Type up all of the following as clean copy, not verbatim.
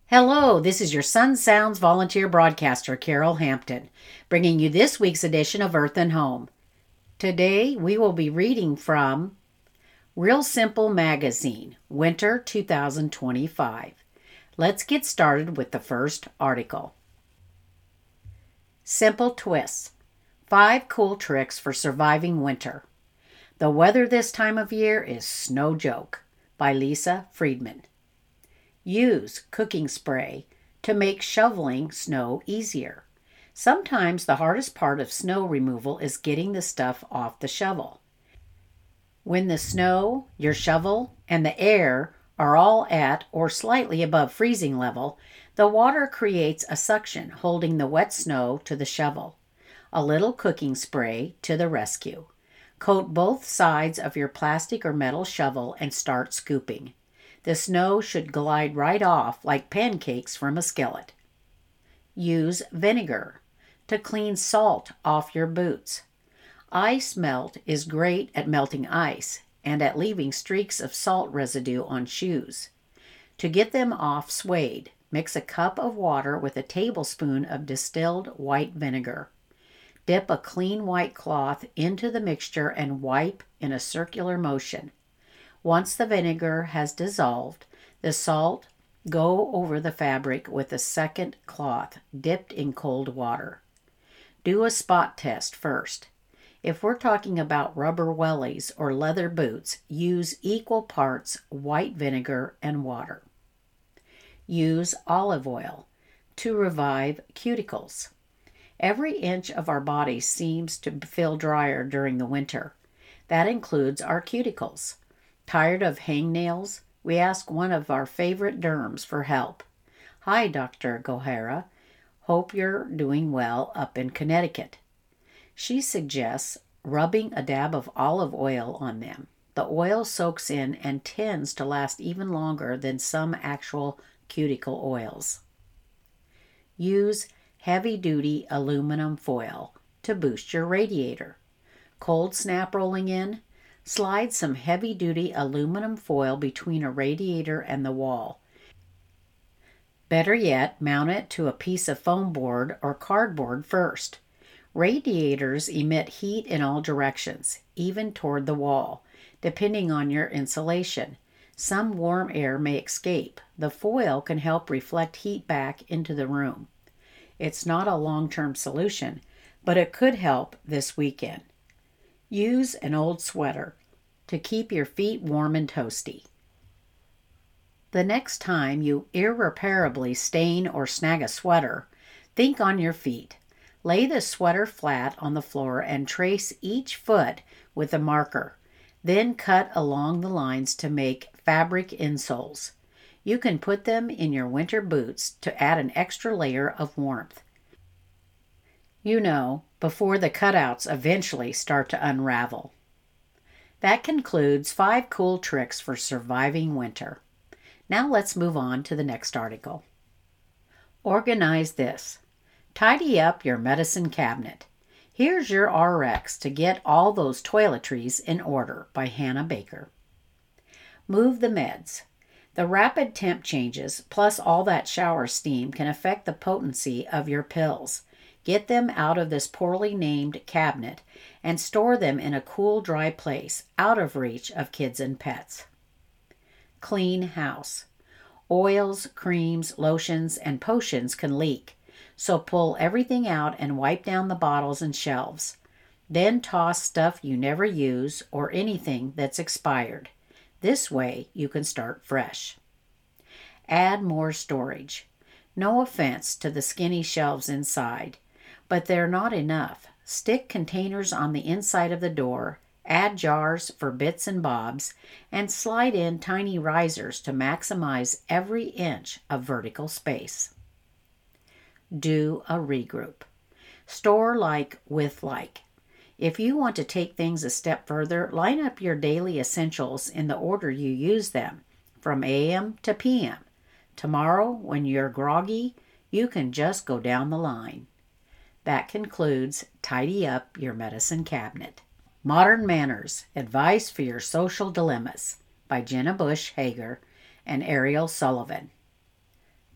Hello, this is your Sun Sounds volunteer broadcaster, Carol Hampton, bringing you this week's edition of Earth and Home. Today, we will be reading from Real Simple Magazine, Winter 2025. Let's get started with the first article. Simple Twists: 5 Cool Tricks for Surviving Winter. The weather this time of year is no joke, by Lisa Friedman. Use cooking spray to make shoveling snow easier. Sometimes the hardest part of snow removal is getting the stuff off the shovel. When the snow, your shovel, and the air are all at or slightly above freezing level, the water creates a suction holding the wet snow to the shovel. A little cooking spray to the rescue. Coat both sides of your plastic or metal shovel and start scooping. The snow should glide right off like pancakes from a skillet. Use vinegar to clean salt off your boots. Ice melt is great at melting ice and at leaving streaks of salt residue on shoes. To get them off suede, mix a cup of water with a tablespoon of distilled white vinegar. Dip a clean white cloth into the mixture and wipe in a circular motion. Once the vinegar has dissolved, the salt go over the fabric with a second cloth dipped in cold water. Do a spot test first. If we're talking about rubber wellies or leather boots, use equal parts white vinegar and water. Use olive oil to revive cuticles. Every inch of our body seems to feel drier during the winter. That includes our cuticles. Tired of hangnails? We ask one of our favorite derms for help. Hi, Dr. Gohara. Hope you're doing well up in Connecticut. She suggests rubbing a dab of olive oil on them. The oil soaks in and tends to last even longer than some actual cuticle oils. Use heavy-duty aluminum foil to boost your radiator. Cold snap rolling in? Slide some heavy-duty aluminum foil between a radiator and the wall. Better yet, mount it to a piece of foam board or cardboard first. Radiators emit heat in all directions, even toward the wall, depending on your insulation. Some warm air may escape. The foil can help reflect heat back into the room. It's not a long-term solution, but it could help this weekend. Use an old sweater to keep your feet warm and toasty. The next time you irreparably stain or snag a sweater, think on your feet. Lay the sweater flat on the floor and trace each foot with a marker. Then cut along the lines to make fabric insoles. You can put them in your winter boots to add an extra layer of warmth. Before the cutouts eventually start to unravel. That concludes 5 cool tricks for surviving winter. Now let's move on to the next article. Organize this. Tidy up your medicine cabinet. Here's your RX to get all those toiletries in order, by Hannah Baker. Move the meds. The rapid temp changes, plus all that shower steam, can affect the potency of your pills. Get them out of this poorly named cabinet and store them in a cool, dry place, out of reach of kids and pets. Clean house. Oils, creams, lotions, and potions can leak, so pull everything out and wipe down the bottles and shelves. Then toss stuff you never use or anything that's expired. This way you can start fresh. Add more storage. No offense to the skinny shelves inside, but they're not enough. Stick containers on the inside of the door, add jars for bits and bobs, and slide in tiny risers to maximize every inch of vertical space. Do a regroup. Store like with like. If you want to take things a step further, line up your daily essentials in the order you use them, from AM to PM. Tomorrow, when you're groggy, you can just go down the line. That concludes Tidy Up Your Medicine Cabinet. Modern Manners, Advice for Your Social Dilemmas, by Jenna Bush Hager and Ariel Sullivan.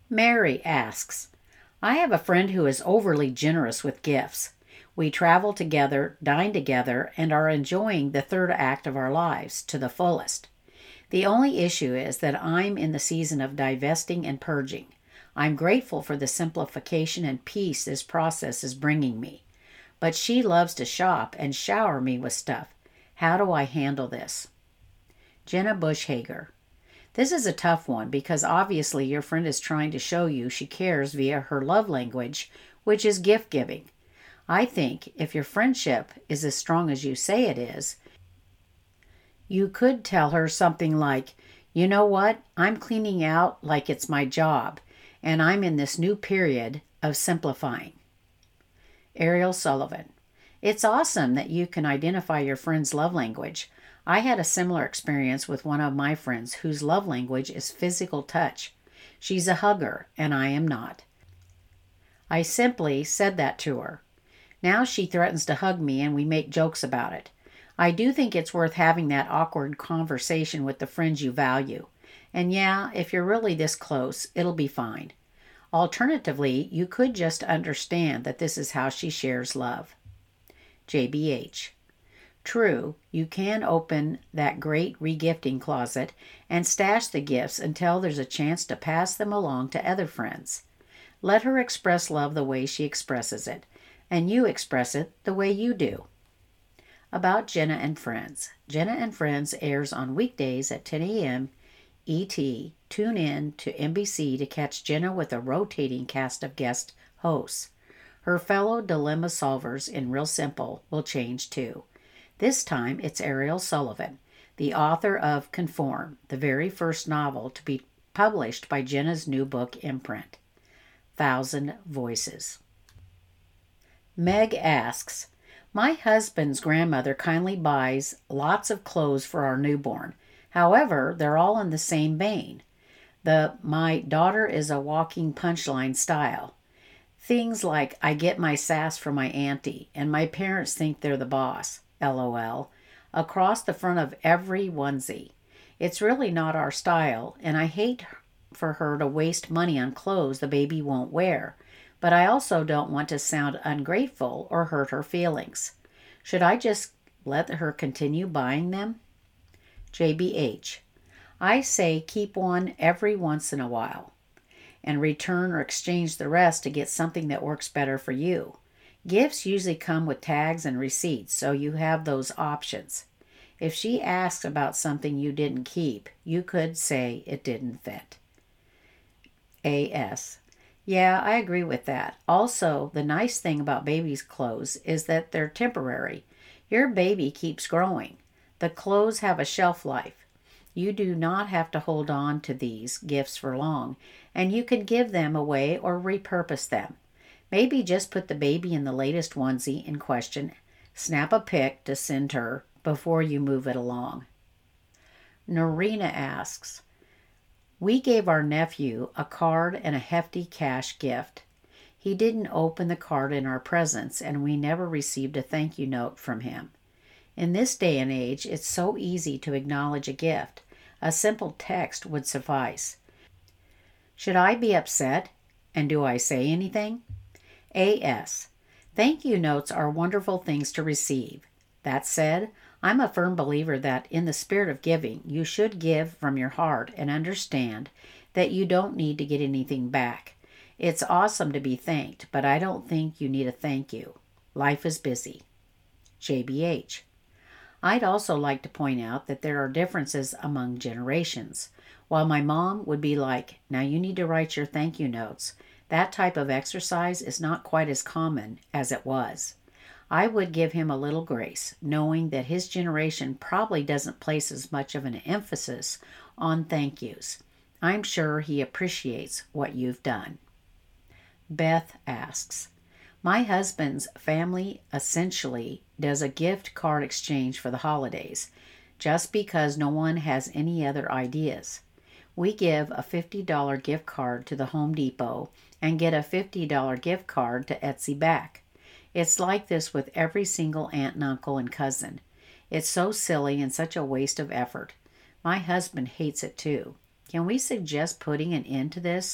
Mary asks, I have a friend who is overly generous with gifts. We travel together, dine together, and are enjoying the third act of our lives to the fullest. The only issue is that I'm in the season of divesting and purging. I'm grateful for the simplification and peace this process is bringing me. But she loves to shop and shower me with stuff. How do I handle this? Jenna Bush Hager. This is a tough one because obviously your friend is trying to show you she cares via her love language, which is gift giving. I think if your friendship is as strong as you say it is, you could tell her something like, you know what, I'm cleaning out like it's my job, and I'm in this new period of simplifying. Ariel Sullivan. It's awesome that you can identify your friend's love language. I had a similar experience with one of my friends whose love language is physical touch. She's a hugger, and I am not. I simply said that to her. Now she threatens to hug me, and we make jokes about it. I do think it's worth having that awkward conversation with the friends you value. And yeah, if you're really this close, it'll be fine. Alternatively, you could just understand that this is how she shares love. JBH. True, you can open that great regifting closet and stash the gifts until there's a chance to pass them along to other friends. Let her express love the way she expresses it, and you express it the way you do. About Jenna and Friends. Jenna and Friends airs on weekdays at 10 a.m. ET. Tune in to NBC to catch Jenna with a rotating cast of guest hosts. Her fellow dilemma solvers in Real Simple will change too. This time it's Ariel Sullivan, the author of Conform, the very first novel to be published by Jenna's new book imprint, 1,000 Voices. Meg asks, my husband's grandmother kindly buys lots of clothes for our newborn. However, they're all in the same vein. My daughter is a walking punchline style. Things like, I get my sass from my auntie, and my parents think they're the boss, LOL, across the front of every onesie. It's really not our style, and I hate for her to waste money on clothes the baby won't wear, but I also don't want to sound ungrateful or hurt her feelings. Should I just let her continue buying them? JBH. I say keep one every once in a while and return or exchange the rest to get something that works better for you. Gifts usually come with tags and receipts, so you have those options. If she asks about something you didn't keep, you could say it didn't fit. AS. Yeah, I agree with that. Also, the nice thing about baby's clothes is that they're temporary. Your baby keeps growing. The clothes have a shelf life. You do not have to hold on to these gifts for long, and you can give them away or repurpose them. Maybe just put the baby in the latest onesie in question, snap a pic to send her before you move it along. Norina asks, we gave our nephew a card and a hefty cash gift. He didn't open the card in our presence, and we never received a thank you note from him. In this day and age, it's so easy to acknowledge a gift. A simple text would suffice. Should I be upset? And do I say anything? AS. Thank you notes are wonderful things to receive. That said, I'm a firm believer that in the spirit of giving, you should give from your heart and understand that you don't need to get anything back. It's awesome to be thanked, but I don't think you need a thank you. Life is busy. JBH. I'd also like to point out that there are differences among generations. While my mom would be like, now you need to write your thank you notes, that type of exercise is not quite as common as it was. I would give him a little grace, knowing that his generation probably doesn't place as much of an emphasis on thank yous. I'm sure he appreciates what you've done. Beth asks, my husband's family essentially does a gift card exchange for the holidays, just because no one has any other ideas. We give a $50 gift card to the Home Depot and get a $50 gift card to Etsy back. It's like this with every single aunt and uncle and cousin. It's so silly and such a waste of effort. My husband hates it too. Can we suggest putting an end to this?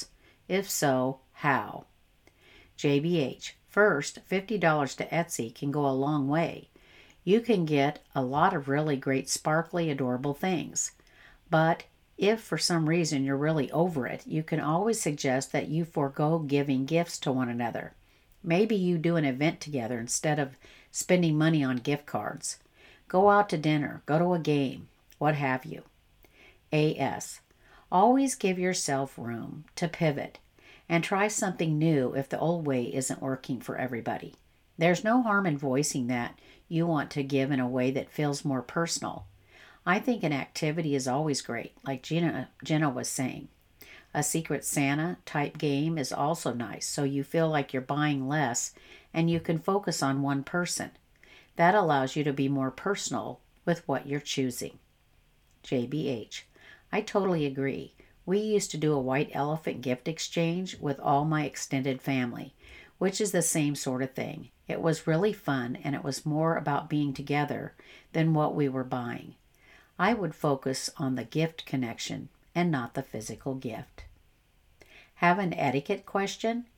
If so, how? JBH, first, $50 to Etsy can go a long way. You can get a lot of really great, sparkly, adorable things. But if for some reason you're really over it, you can always suggest that you forego giving gifts to one another. Maybe you do an event together instead of spending money on gift cards. Go out to dinner, go to a game, what have you. AS. Always give yourself room to pivot and try something new if the old way isn't working for everybody. There's no harm in voicing that you want to give in a way that feels more personal. I think an activity is always great, like Jenna was saying. A Secret Santa type game is also nice, so you feel like you're buying less and you can focus on one person. That allows you to be more personal with what you're choosing. JBH. I totally agree. We used to do a white elephant gift exchange with all my extended family, which is the same sort of thing. It was really fun, and it was more about being together than what we were buying. I would focus on the gift connection and not the physical gift. Have an etiquette question?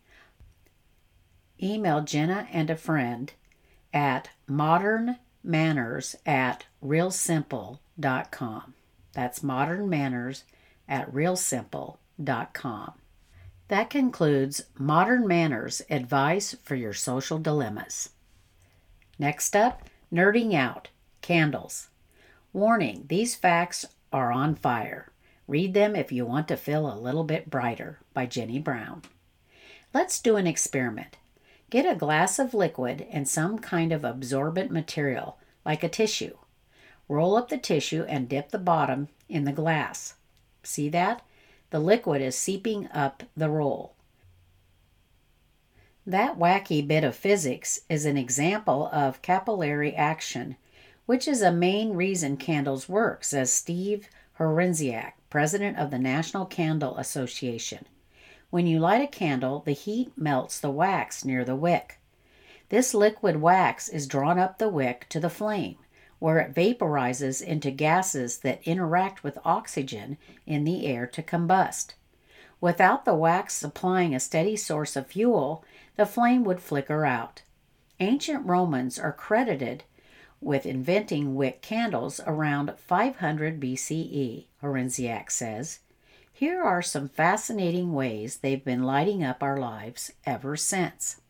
Email Jenna and a friend at modernmanners@realsimple.com. That's modernmanners@realsimple.com. That concludes Modern Manners Advice for Your Social Dilemmas. Next up, Nerding Out, Candles. Warning, these facts are on fire. Read them if you want to feel a little bit brighter, by Jenny Brown. Let's do an experiment. Get a glass of liquid and some kind of absorbent material, like a tissue. Roll up the tissue and dip the bottom in the glass. See that? The liquid is seeping up the roll. That wacky bit of physics is an example of capillary action, which is a main reason candles work, says Steve Horenziak, president of the National Candle Association. When you light a candle, the heat melts the wax near the wick. This liquid wax is drawn up the wick to the flame, where it vaporizes into gases that interact with oxygen in the air to combust. Without the wax supplying a steady source of fuel, the flame would flicker out. Ancient Romans are credited with inventing wick candles around 500 BCE, Horenziak says. Here are some fascinating ways they've been lighting up our lives ever since.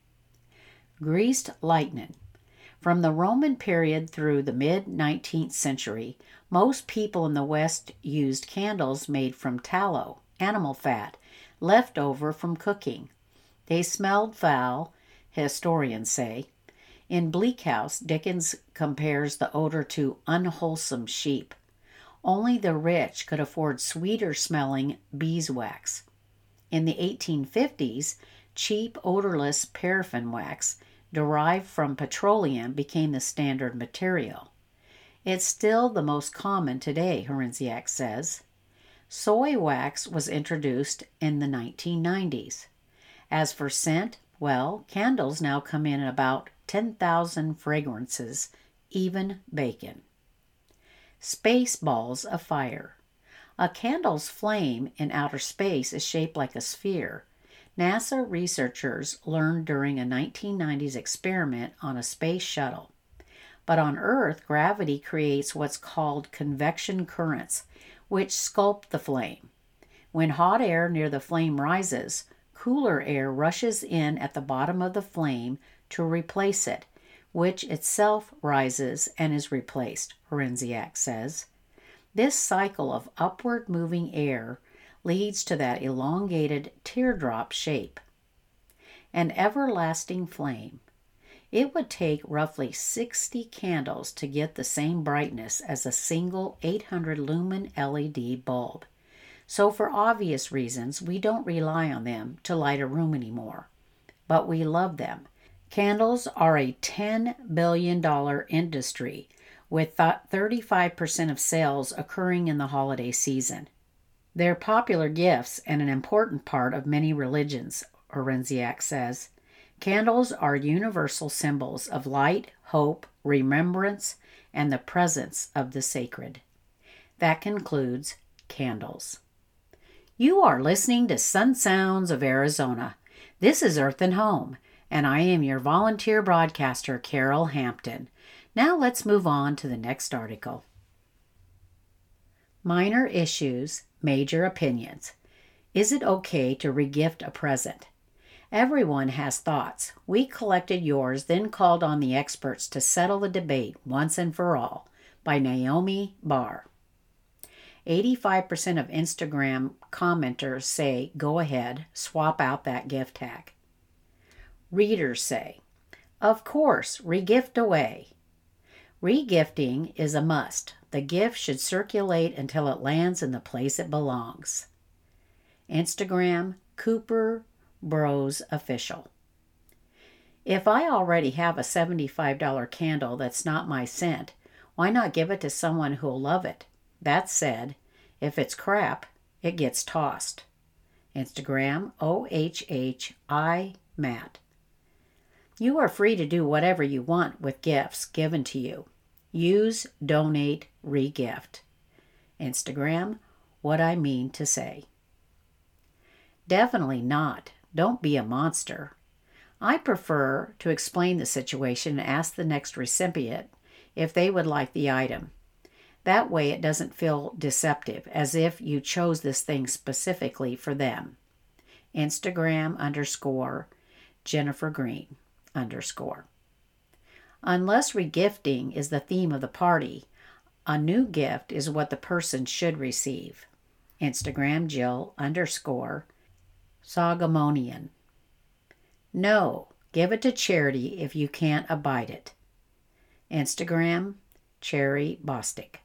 Greased lightning. From the Roman period through the mid-19th century, most people in the West used candles made from tallow, animal fat, left over from cooking. They smelled foul, historians say. In Bleak House, Dickens compares the odor to unwholesome sheep. Only the rich could afford sweeter-smelling beeswax. In the 1850s, cheap, odorless paraffin wax derived from petroleum became the standard material. It's still the most common today, Horenziak says. Soy wax was introduced in the 1990s. As for scent, well, candles now come in about 10,000 fragrances, even bacon. Space balls of fire. A candle's flame in outer space is shaped like a sphere. NASA researchers learned during a 1990s experiment on a space shuttle. But on Earth, gravity creates what's called convection currents, which sculpt the flame. When hot air near the flame rises, cooler air rushes in at the bottom of the flame to replace it, which itself rises and is replaced, Horenziak says. This cycle of upward moving air leads to that elongated teardrop shape. An everlasting flame. It would take roughly 60 candles to get the same brightness as a single 800 lumen LED bulb. So for obvious reasons, we don't rely on them to light a room anymore. But we love them. Candles are a $10 billion industry, with 35% of sales occurring in the holiday season. They're popular gifts and an important part of many religions, Horenziak says. Candles are universal symbols of light, hope, remembrance, and the presence of the sacred. That concludes candles. You are listening to Sun Sounds of Arizona. This is Earth and Home, and I am your volunteer broadcaster, Carol Hampton. Now let's move on to the next article. Minor issues, major opinions. Is it okay to regift a present? Everyone has thoughts. We collected yours, then called on the experts to settle the debate once and for all. By Naomi Barr. 85% of Instagram commenters say, go ahead, swap out that gift tag. Readers say, of course, regift away. Regifting is a must. The gift should circulate until it lands in the place it belongs. Instagram, Cooper Bros Official. If I already have a $75 candle that's not my scent, why not give it to someone who'll love it? That said, if it's crap, it gets tossed. Instagram, OHHI Matt. You are free to do whatever you want with gifts given to you. Use, donate, regift. Instagram, what I mean to say. Definitely not. Don't be a monster. I prefer to explain the situation and ask the next recipient if they would like the item. That way it doesn't feel deceptive, as if you chose this thing specifically for them. Instagram _Jennifer Green _. Unless regifting is the theme of the party, a new gift is what the person should receive. Instagram Jill _Sagamonian. No, give it to charity if you can't abide it. Instagram Cherry Bostic.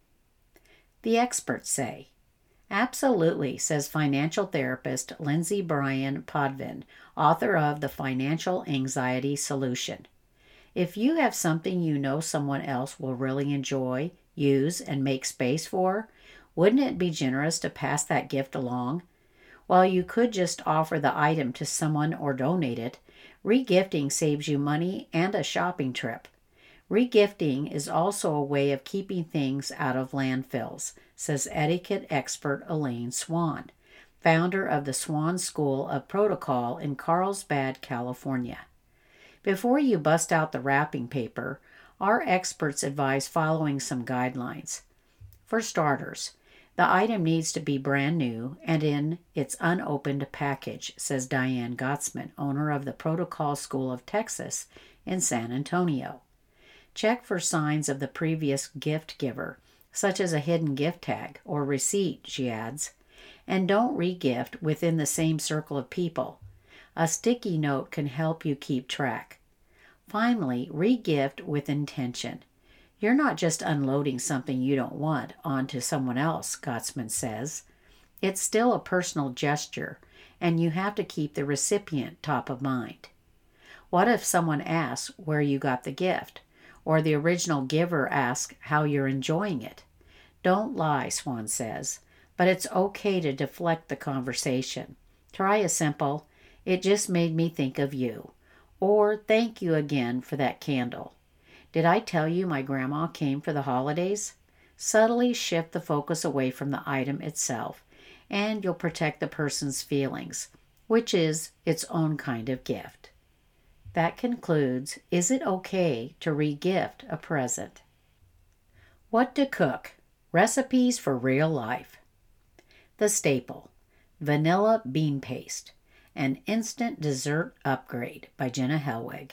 The experts say. Absolutely, says financial therapist Lindsay Bryan Podvin, author of The Financial Anxiety Solution. If you have something you know someone else will really enjoy, use, and make space for, wouldn't it be generous to pass that gift along? While you could just offer the item to someone or donate it, regifting saves you money and a shopping trip. Regifting is also a way of keeping things out of landfills, says etiquette expert Elaine Swan, founder of the Swan School of Protocol in Carlsbad, California. Before you bust out the wrapping paper, our experts advise following some guidelines. For starters, the item needs to be brand new and in its unopened package, says Diane Gottsman, owner of the Protocol School of Texas in San Antonio. Check for signs of the previous gift giver, such as a hidden gift tag or receipt, she adds. And don't regift within the same circle of people. A sticky note can help you keep track. Finally, regift with intention. You're not just unloading something you don't want onto someone else, Gottsman says. It's still a personal gesture, and you have to keep the recipient top of mind. What if someone asks where you got the gift? Or the original giver asks how you're enjoying it? Don't lie, Swan says, but it's okay to deflect the conversation. Try a simple, it just made me think of you, or thank you again for that candle. Did I tell you my grandma came for the holidays? Subtly shift the focus away from the item itself, and you'll protect the person's feelings, which is its own kind of gift. That concludes, is it okay to regift a present? What to cook? Recipes for real life. The staple, vanilla bean paste, an instant dessert upgrade by Jenna Helwig.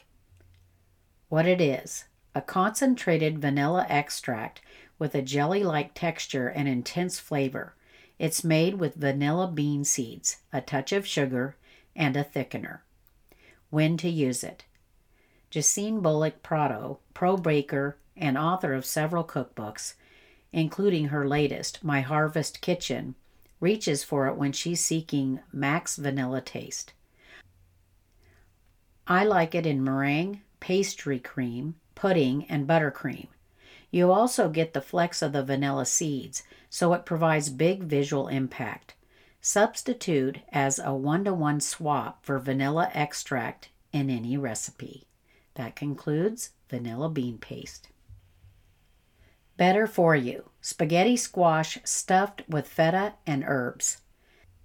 What it is, a concentrated vanilla extract with a jelly-like texture and intense flavor. It's made with vanilla bean seeds, a touch of sugar, and a thickener. When to use it. Jacine Bullock Prado, pro baker and author of several cookbooks, including her latest, My Harvest Kitchen, reaches for it when she's seeking max vanilla taste. I like it in meringue, pastry cream, pudding, and buttercream. You also get the flecks of the vanilla seeds, so it provides big visual impact. Substitute as a 1-to-1 swap for vanilla extract in any recipe. That concludes vanilla bean paste. Better for you, spaghetti squash stuffed with feta and herbs.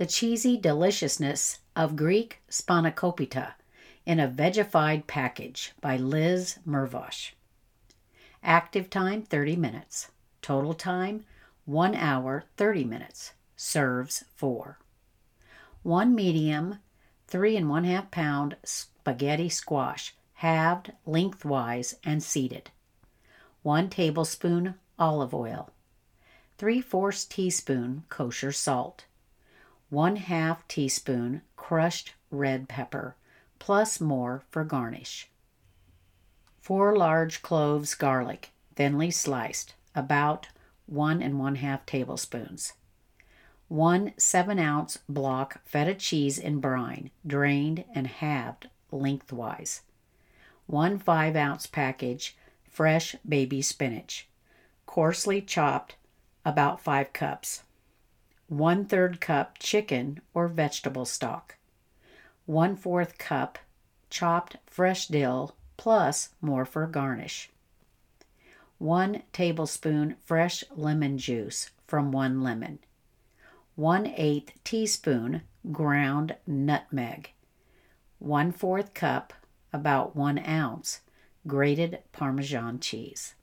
the cheesy deliciousness of Greek spanakopita in a vegified package by Liz Mervosh. Active time 30 minutes. Total time 1 hour 30 minutes. Serves 4. 1 medium 3 1/2 pound spaghetti squash, halved lengthwise and seeded. 1 tablespoon olive oil. 3/4 teaspoon kosher salt. 1/2 teaspoon crushed red pepper, plus more for garnish. 4 large cloves garlic, thinly sliced, about 1 1/2 tablespoons. 1 7-ounce block feta cheese in brine, drained and halved lengthwise. 1 5-ounce package fresh baby spinach, coarsely chopped, about 5 cups. 1/3 cup chicken or vegetable stock. 1/4 cup chopped fresh dill, plus more for garnish. 1 tablespoon fresh lemon juice from 1 lemon. 1/8 teaspoon ground nutmeg. 1/4 cup, about 1 ounce, grated Parmesan cheese.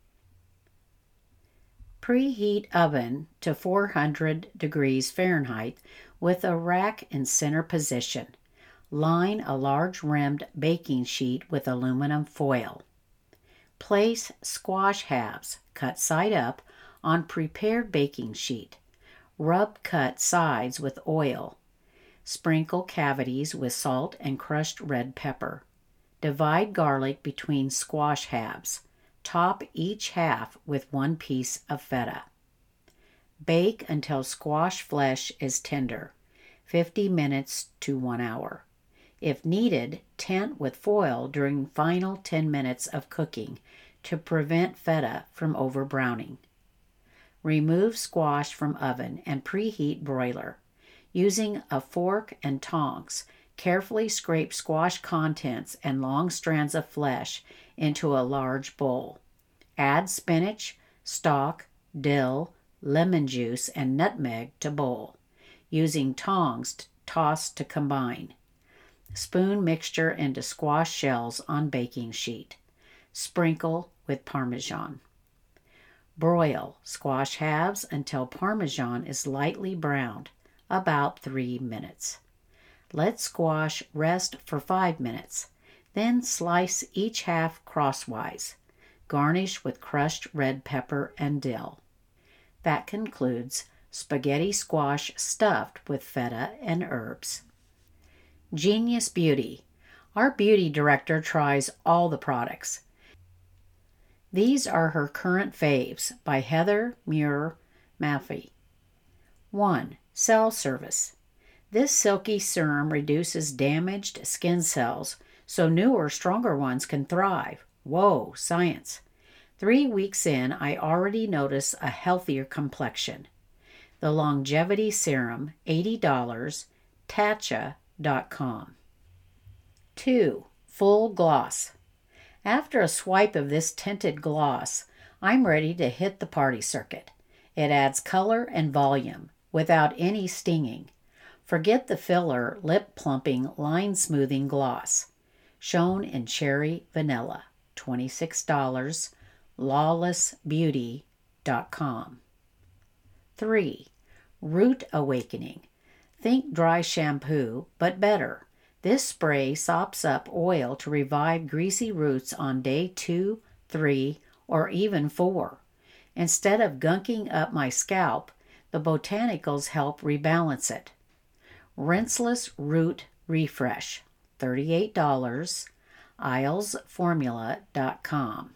Preheat oven to 400 degrees Fahrenheit with a rack in center position. Line a large rimmed baking sheet with aluminum foil. Place squash halves, cut side up, on prepared baking sheet. Rub cut sides with oil. Sprinkle cavities with salt and crushed red pepper. Divide garlic between squash halves. Top each half with 1 piece of feta. Bake until squash flesh is tender, 50 minutes to 1 hour. If needed, tent with foil during final 10 minutes of cooking to prevent feta from overbrowning. Remove squash from oven and preheat broiler. Using a fork and tongs, carefully scrape squash contents and long strands of flesh into a large bowl. Add spinach, stock, dill, lemon juice, and nutmeg to bowl, using tongs to toss to combine. Spoon mixture into squash shells on baking sheet. Sprinkle with Parmesan. Broil squash halves until Parmesan is lightly browned, about 3 minutes. Let squash rest for 5 minutes, then slice each half crosswise. Garnish with crushed red pepper and dill. That concludes spaghetti squash stuffed with feta and herbs. Genius Beauty. Our beauty director tries all the products. These are her current faves by Heather Muir Maffei. 1. Cell Service. This silky serum reduces damaged skin cells so newer, stronger ones can thrive. Whoa, science. 3 weeks in, I already notice a healthier complexion. The Longevity Serum, $80, Tatcha.com. 2. Full Gloss. After a swipe of this tinted gloss, I'm ready to hit the party circuit. It adds color and volume without any stinging. Forget the filler, lip-plumping, line-smoothing gloss. Shown in Cherry Vanilla, $26, lawlessbeauty.com. 3. Root Awakening. Think dry shampoo, but better. This spray sops up oil to revive greasy roots on day 2, 3, or even 4. Instead of gunking up my scalp, the botanicals help rebalance it. Rinseless Root Refresh, $38, IslesFormula.com.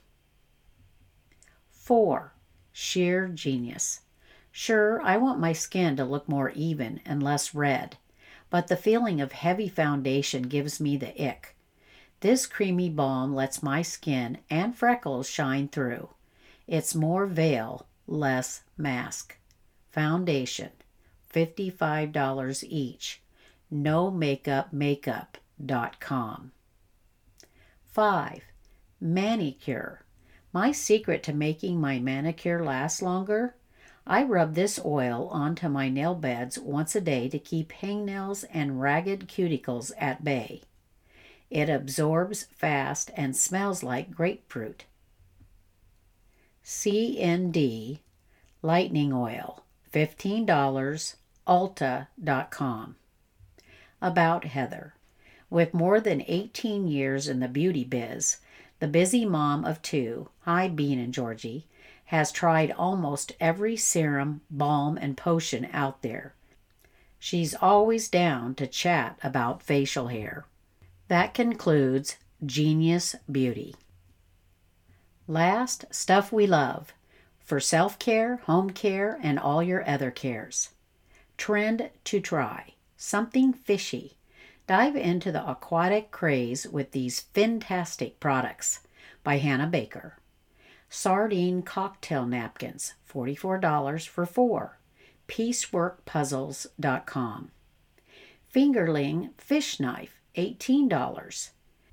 4. Sheer Genius. Sure, I want my skin to look more even and less red, but the feeling of heavy foundation gives me the ick. This creamy balm lets my skin and freckles shine through. It's more veil, less mask. Foundation, $55 each. NoMakeupMakeup.com. 5. Manicure. My secret to making my manicure last longer? I rub this oil onto my nail beds once a day to keep hangnails and ragged cuticles at bay. It absorbs fast and smells like grapefruit. CND Lightning Oil, $15, Ulta.com. About Heather. With more than 18 years in the beauty biz, the busy mom of two, hi Bean and Georgie, has tried almost every serum, balm, and potion out there. She's always down to chat about facial hair. That concludes Genius Beauty. Last, stuff we love for self-care, home care, and all your other cares. Trend to try. Something fishy. Dive into the aquatic craze with these fantastic products by Hannah Baker. Sardine cocktail napkins, $44 for 4. Pieceworkpuzzles.com. Fingerling fish knife, $18.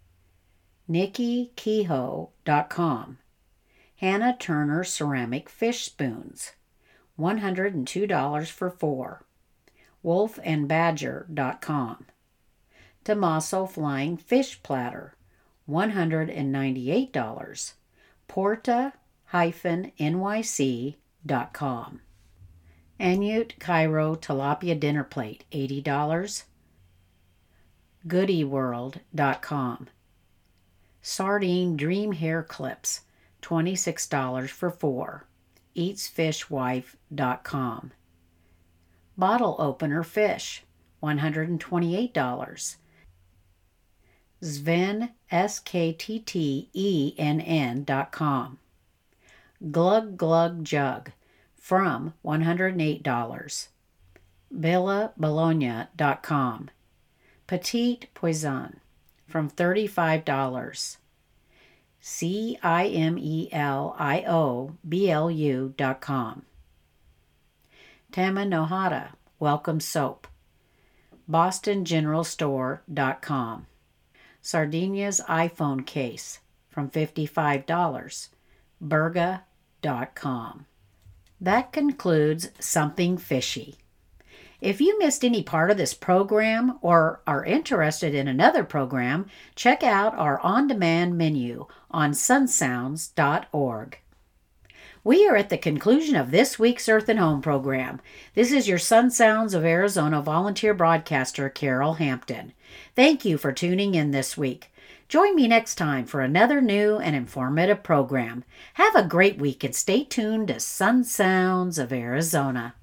NikkiKehoe.com. Hannah Turner ceramic fish spoons, $102 for 4. Wolfandbadger.com. Tommaso flying fish platter, $198. Porta-nyc.com. Anute Cairo tilapia dinner plate, $80. Goodyworld.com. Sardine dream hair clips, $26 for 4. Eatsfishwife.com. Bottle opener fish, $128. Sven, SKTTENN.com. Glug Glug Jug, from $108. Villabologna.com. Petite Poison, from $35. CIMELIOBLU.com. Tamanohata Welcome Soap, BostonGeneralStore.com. Sardinia's iPhone case, from $55. Berga.com. That concludes Something Fishy. If you missed any part of this program or are interested in another program, check out our on-demand menu on sunsounds.org. We are at the conclusion of this week's Earth and Home program. This is your Sun Sounds of Arizona volunteer broadcaster, Carol Hampton. Thank you for tuning in this week. Join me next time for another new and informative program. Have a great week and stay tuned to Sun Sounds of Arizona.